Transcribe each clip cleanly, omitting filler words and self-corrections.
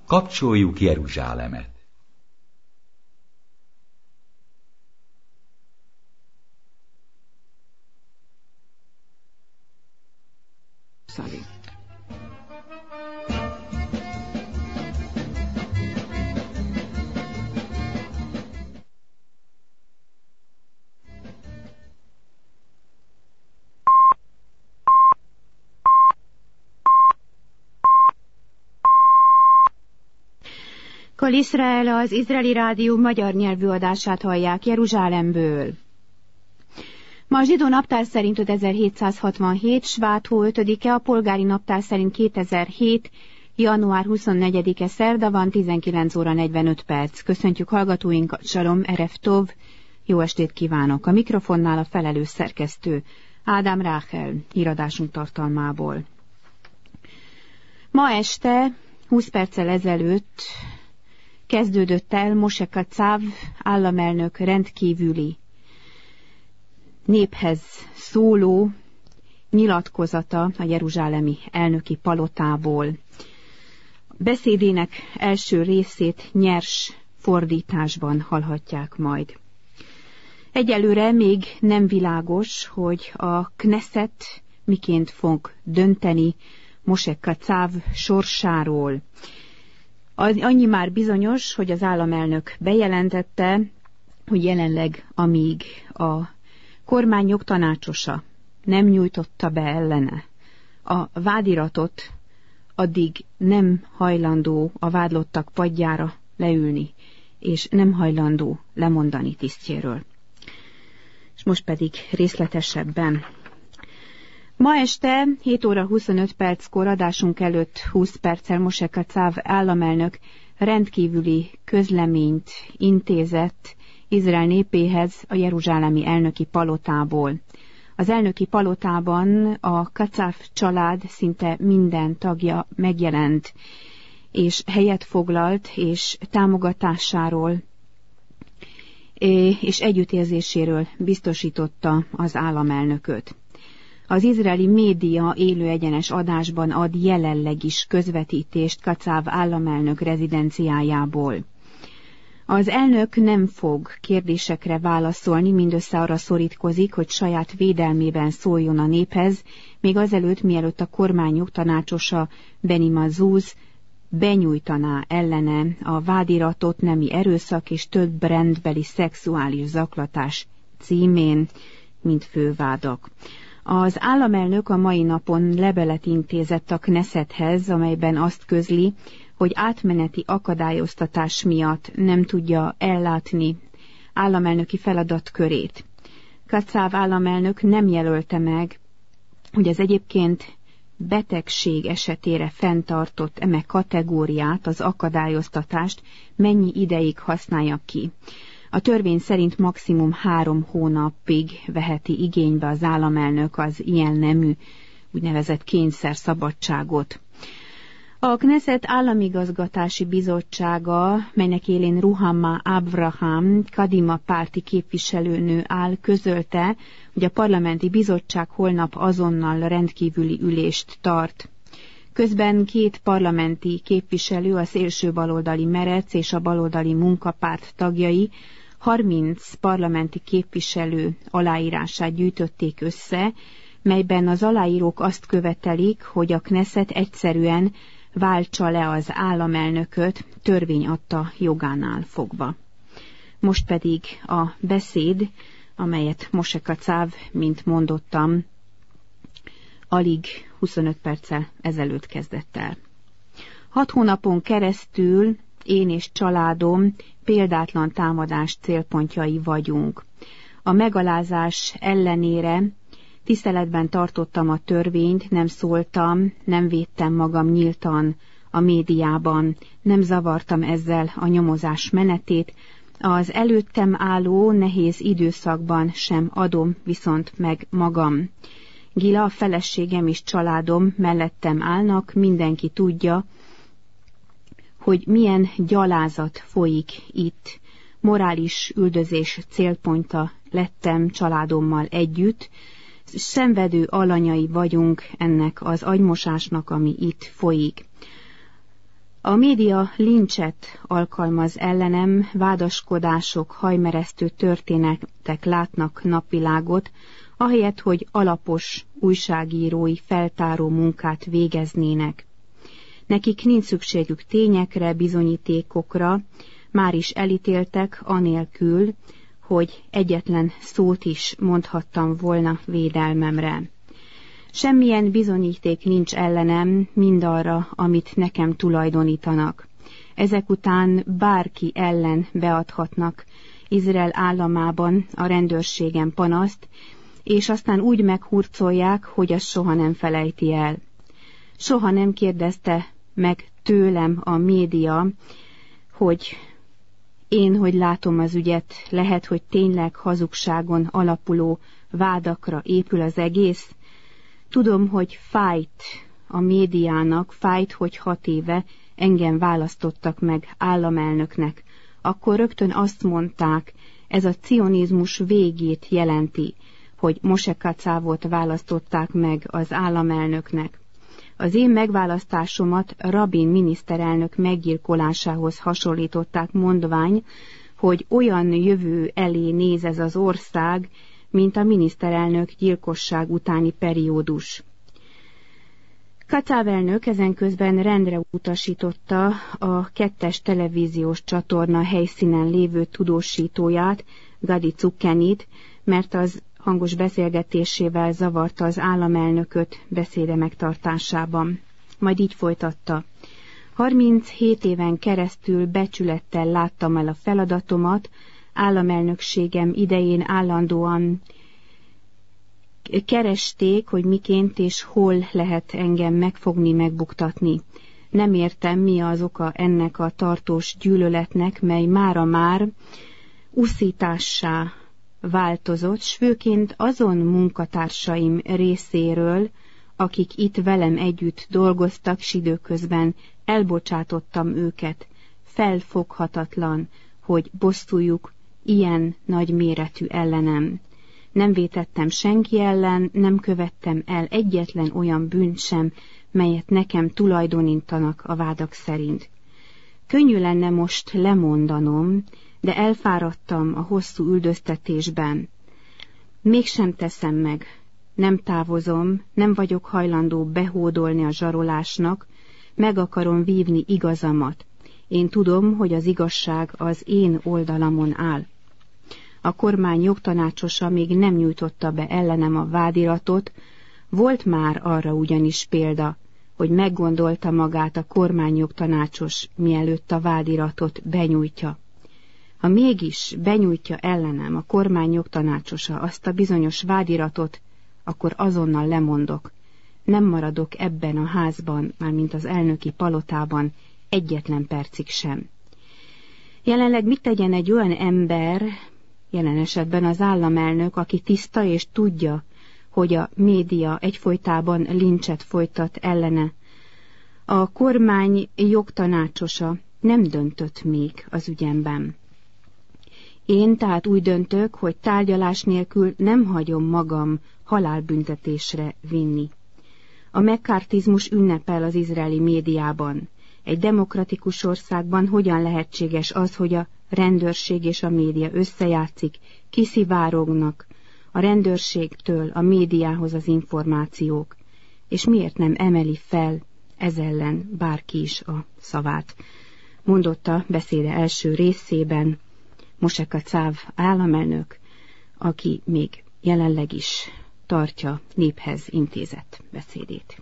Kapcsoljuk Jeruzsálemet. Szali. Kol Izrael, az izraeli rádió magyar nyelvű adását hallják Jeruzsálemből. Ma a zsidó naptár szerint 5767, Svát hó 5-e, a polgári naptár szerint 2007, január 24-e szerda van, 19 óra 45 perc. Köszöntjük hallgatóinkat, Shalom, Erev Tov, jó estét kívánok. A mikrofonnál a felelős szerkesztő, Ádám Ráhel, híradásunk tartalmából. Ma este, 20 perccel ezelőtt kezdődött el Moshe Katsav államelnök rendkívüli néphez szóló nyilatkozata a jeruzsálemi elnöki palotából. Beszédének első részét nyers fordításban hallhatják majd. Egyelőre még nem világos, hogy a Knesset miként fog dönteni Moshe Katsav sorsáról. Annyi már bizonyos, hogy az államelnök bejelentette, hogy jelenleg, amíg a kormány jogtanácsosa nem nyújtotta be ellene a vádiratot, addig nem hajlandó a vádlottak padjára leülni, és nem hajlandó lemondani tisztjéről. És most pedig részletesebben. Ma este 7 óra 25 perckor adásunk előtt 20 perccel Moshe Katsav államelnök rendkívüli közleményt intézett Izrael népéhez a jeruzsálemi elnöki palotából. Az elnöki palotában a Katsav család szinte minden tagja megjelent, és helyet foglalt, és támogatásáról és együttérzéséről biztosította az államelnököt. Az izraeli média élő egyenes adásban ad jelenleg is közvetítést Katsav államelnök rezidenciájából. Az elnök nem fog kérdésekre válaszolni, mindössze arra szorítkozik, hogy saját védelmében szóljon a néphez, még azelőtt, mielőtt a kormány jogtanácsosa Beni Mazuz benyújtaná ellene a vádiratot nemi erőszak és több rendbeli szexuális zaklatás címén, mint fővádak. Az államelnök a mai napon levelet intézett a Knessethez, amelyben azt közli, hogy átmeneti akadályoztatás miatt nem tudja ellátni államelnöki feladatkörét. Katsav államelnök nem jelölte meg, hogy az egyébként betegség esetére fenntartott eme kategóriát, az akadályoztatást mennyi ideig használja ki. A törvény szerint maximum 3 hónapig veheti igénybe az államelnök az ilyen nemű úgynevezett kényszerszabadságot. A Knesset államigazgatási bizottsága, melynek élén Ruhama Abraham, Kadima párti képviselőnő áll, közölte, hogy a parlamenti bizottság holnap azonnal rendkívüli ülést tart. Közben 2 parlamenti képviselő, a szélső baloldali Merec és a baloldali munkapárt tagjai 30 parlamenti képviselő aláírását gyűjtötték össze, melyben az aláírók azt követelik, hogy a Knesset egyszerűen váltsa le az államelnököt törvény adta jogánál fogva. Most pedig a beszéd, amelyet Moshe Katsav, mint mondottam, alig 25 perccel ezelőtt kezdett el. 6 hónapon keresztül én és családom példátlan támadás célpontjai vagyunk. A megalázás ellenére tiszteletben tartottam a törvényt, nem szóltam, nem védtem magam nyíltan a médiában, nem zavartam ezzel a nyomozás menetét, az előttem álló nehéz időszakban sem adom viszont meg magam. Gila, a feleségem és családom mellettem állnak, mindenki tudja, hogy milyen gyalázat folyik itt. Morális üldözés célpontja lettem családommal együtt, szenvedő alanyai vagyunk ennek az agymosásnak, ami itt folyik. A média lincset alkalmaz ellenem, vádaskodások, hajmeresztő történetek látnak napvilágot, ahelyett, hogy alapos újságírói feltáró munkát végeznének. Nekik nincs szükségük tényekre, bizonyítékokra, már is elítéltek anélkül, hogy egyetlen szót is mondhattam volna védelmemre. Semmilyen bizonyíték nincs ellenem mindarra, amit nekem tulajdonítanak. Ezek után bárki ellen beadhatnak Izrael államában a rendőrségen panaszt, és aztán úgy meghurcolják, hogy azt soha nem felejti el. Soha nem kérdezte meg tőlem a média, hogy én, hogy látom az ügyet, lehet, hogy tényleg hazugságon alapuló vádakra épül az egész. Tudom, hogy fájt a médiának, fájt, hogy 6 éve engem választottak meg államelnöknek. Akkor rögtön azt mondták, ez a cionizmus végét jelenti, hogy Moshe Katszávot választották meg az államelnöknek. Az én megválasztásomat Rabin miniszterelnök meggyilkolásához hasonlították, mondvány, hogy olyan jövő elé néz ez az ország, mint a miniszterelnök gyilkosság utáni periódus. Katzáv elnök ezenközben rendre utasította a 2-es televíziós csatorna helyszínen lévő tudósítóját, Gadi Cukkenit, mert az hangos beszélgetésével zavarta az államelnököt beszéde megtartásában. Majd így folytatta. 37 éven keresztül becsülettel láttam el a feladatomat, államelnökségem idején állandóan keresték, hogy miként és hol lehet engem megfogni, megbuktatni. Nem értem, mi az oka ennek a tartós gyűlöletnek, mely mára már uszítássá változott, s főként azon munkatársaim részéről, akik itt velem együtt dolgoztak, s időközben elbocsátottam őket. Felfoghatatlan, hogy bosszújuk ilyen nagy méretű ellenem. Nem vétettem senki ellen, nem követtem el egyetlen olyan bűnt sem, melyet nekem tulajdonítanak a vádak szerint. Könnyű lenne most lemondanom, de elfáradtam a hosszú üldöztetésben. Mégsem teszem meg, nem távozom, nem vagyok hajlandó behódolni a zsarolásnak, meg akarom vívni igazamat. Én tudom, hogy az igazság az én oldalamon áll. A kormány jogtanácsosa még nem nyújtotta be ellenem a vádiratot, volt már arra ugyanis példa, hogy meggondolta magát a kormányjogtanácsos, mielőtt a vádiratot benyújtja. Ha mégis benyújtja ellenem a kormányjogtanácsosa azt a bizonyos vádiratot, akkor azonnal lemondok. Nem maradok ebben a házban, mármint az elnöki palotában, egyetlen percig sem. Jelenleg mit tegyen egy olyan ember, jelen esetben az államelnök, aki tiszta és tudja, hogy a média egyfolytában lincset folytat ellene? A kormány jogtanácsosa nem döntött még az ügyemben. Én tehát úgy döntök, hogy tárgyalás nélkül nem hagyom magam halálbüntetésre vinni. A mekkartizmus ünnepel az izraeli médiában. Egy demokratikus országban hogyan lehetséges az, hogy a rendőrség és a média összejátszik, kiszivárognak a rendőrségtől a médiához az információk, és miért nem emeli fel ez ellen bárki is a szavát, mondotta beszéde első részében Moshe Katzáv államelnök, aki még jelenleg is tartja néphez intézett beszédét.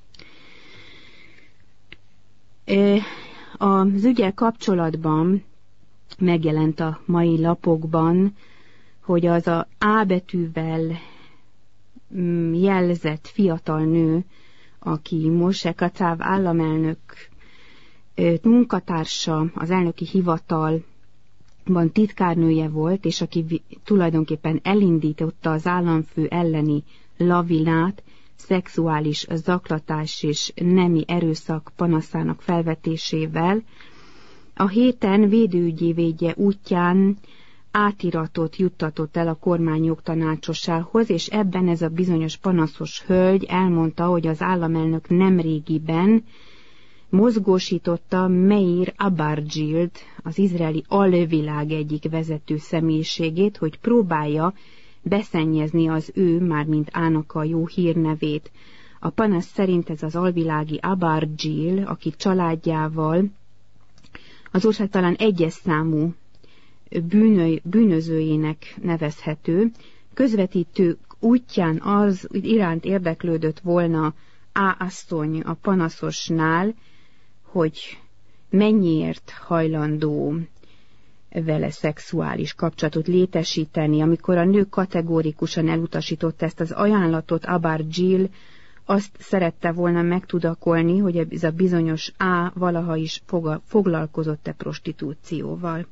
Az ügyel kapcsolatban megjelent a mai lapokban, hogy az a A betűvel jelzett fiatal nő, aki Moshe Katzáv államelnök munkatársa, az elnöki hivatalban titkárnője volt, és aki tulajdonképpen elindította az államfő elleni lavinát, szexuális zaklatás és nemi erőszak panaszának felvetésével, a héten védőügyi védje útján átiratot juttatott el a kormány jogtanácsosához, és ebben ez a bizonyos panaszos hölgy elmondta, hogy az államelnök nemrégiben mozgósította Meir Abargilt, az izraeli alvilág egyik vezető személyiségét, hogy próbálja beszennyezni az ő, mármint Ának a jó hírnevét. A panasz szerint ez az alvilági Abargil, aki családjával az ország talán egyes számú bűnözőjének nevezhető, közvetítő útján az iránt érdeklődött volna A. asszony a panaszosnál, hogy mennyiért hajlandó vele szexuális kapcsolatot létesíteni. Amikor a nő kategórikusan elutasította ezt az ajánlatot, Abargil azt szerette volna megtudakolni, hogy ez a bizonyos A. valaha is foglalkozott-e prostitúcióval.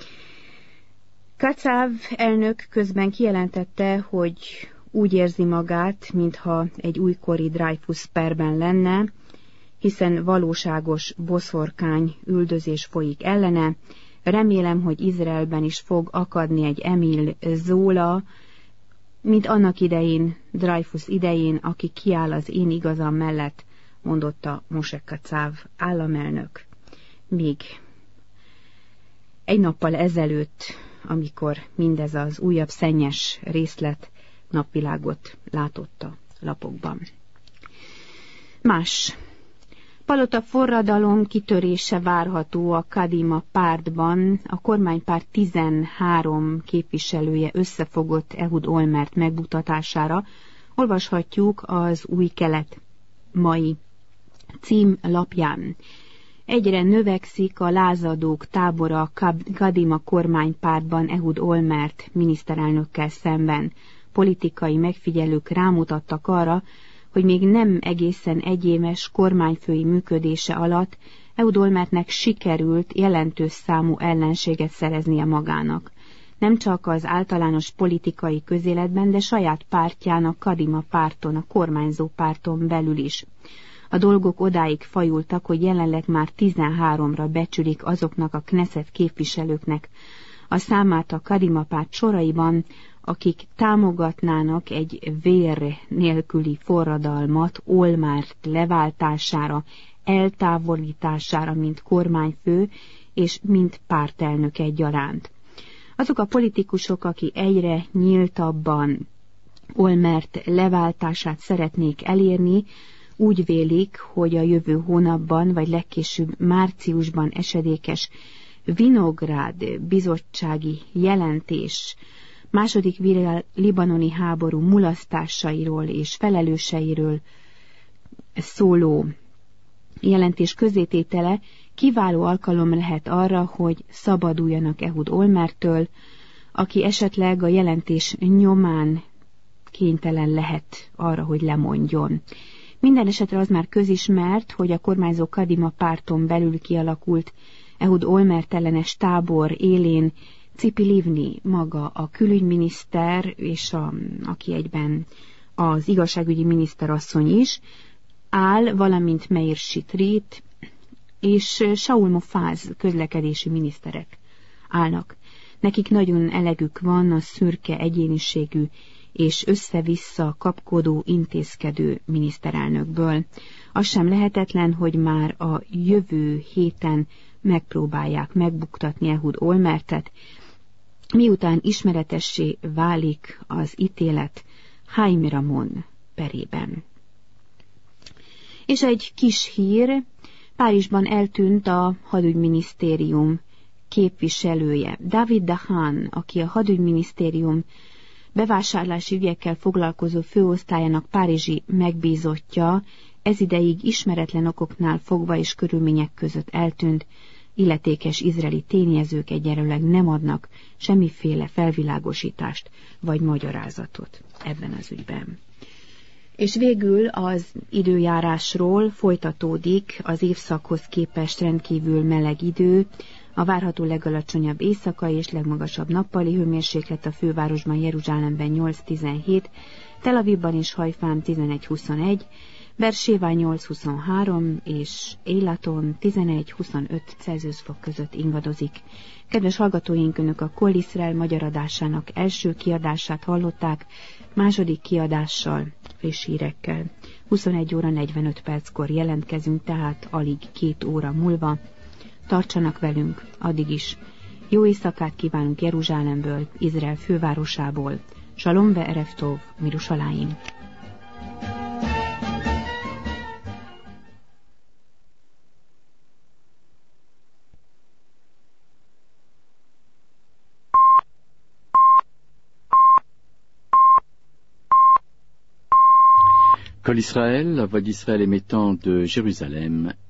Kacav elnök közben kijelentette, hogy úgy érzi magát, mintha egy újkori Dreyfus perben lenne, hiszen valóságos boszorkány üldözés folyik ellene. Remélem, hogy Izraelben is fog akadni egy Emil Zola, mint annak idején, Dreyfus idején, aki kiáll az én igazam mellett, mondotta Moshe Kacav államelnök. Még egy nappal ezelőtt, amikor mindez az újabb szennyes részlet napvilágot látott a lapokban. Más. Palota forradalom kitörése várható a Kadima pártban. A kormánypárt 13 képviselője összefogott Ehud Olmert megbuktatására. Olvashatjuk az Új Kelet mai cím lapján. Egyre növekszik a lázadók tábora Kadima kormánypártban Ehud Olmert miniszterelnökkel szemben. Politikai megfigyelők rámutattak arra, hogy még nem egészen egyéves kormányfői működése alatt Ehud Olmertnek sikerült jelentős számú ellenséget szereznie magának. Nem csak az általános politikai közéletben, de saját pártjának, Kadima párton, a kormányzó párton belül is. A dolgok odáig fajultak, hogy jelenleg már 13-ra becsülik azoknak a Knesset képviselőknek a számát a Kadima párt soraiban, akik támogatnának egy vér nélküli forradalmat Olmert leváltására, eltávolítására, mint kormányfő és mint pártelnök egyaránt. Azok a politikusok, akik egyre nyíltabban Olmert leváltását szeretnék elérni, úgy vélik, hogy a jövő hónapban, vagy legkésőbb márciusban esedékes Vinográd bizottsági jelentés második libanoni háború mulasztásairól és felelőseiről szóló jelentés közzététele kiváló alkalom lehet arra, hogy szabaduljanak Ehud Olmerttől, aki esetleg a jelentés nyomán kénytelen lehet arra, hogy lemondjon. Minden esetre az már közismert, hogy a kormányzó Kadima párton belül kialakult Ehud Olmert ellenes tábor élén Tzipi Livni maga a külügyminiszter, és aki egyben az igazságügyi miniszterasszony is, áll, valamint Meir Shitrit és Shaul Mofaz közlekedési miniszterek állnak. Nekik nagyon elegük van a szürke egyéniségű és össze-vissza kapkodó, intézkedő miniszterelnökből. Az sem lehetetlen, hogy már a jövő héten megpróbálják megbuktatni Ehud Olmertet, miután ismeretessé válik az ítélet Haim Ramon perében. És egy kis hír, Párizsban eltűnt a hadügyminisztérium képviselője. David Dahan, aki a hadügyminisztérium bevásárlási ügyekkel foglalkozó főosztályának párizsi megbízottja, ezideig ismeretlen okoknál fogva és körülmények között eltűnt, illetékes izraeli tényezők egyelőleg nem adnak semmiféle felvilágosítást vagy magyarázatot ebben az ügyben. És végül az időjárásról folytatódik az évszakhoz képest rendkívül meleg idő, a várható legalacsonyabb éjszakai és legmagasabb nappali hőmérséklet a fővárosban, Jeruzsálemben 8-17, Tel Avivban és Hajfán 11-21, Beerséván 8-23 és Élaton 11-25 Celsius fok között ingadozik. Kedves hallgatóink, Önök a Kol Iszrael magyar adásának első kiadását hallották, második kiadással, friss hírekkel 21 óra 45 perckor jelentkezünk, tehát alig 2 óra múlva. Tartsanak velünk, addig is. Jó éjszakát kívánunk Jeruzsálemből, Izrael fővárosából. Shalom ve'erev tov, Mirushalayim. Kol Israël, la voix d'Israël émettant de Jérusalem,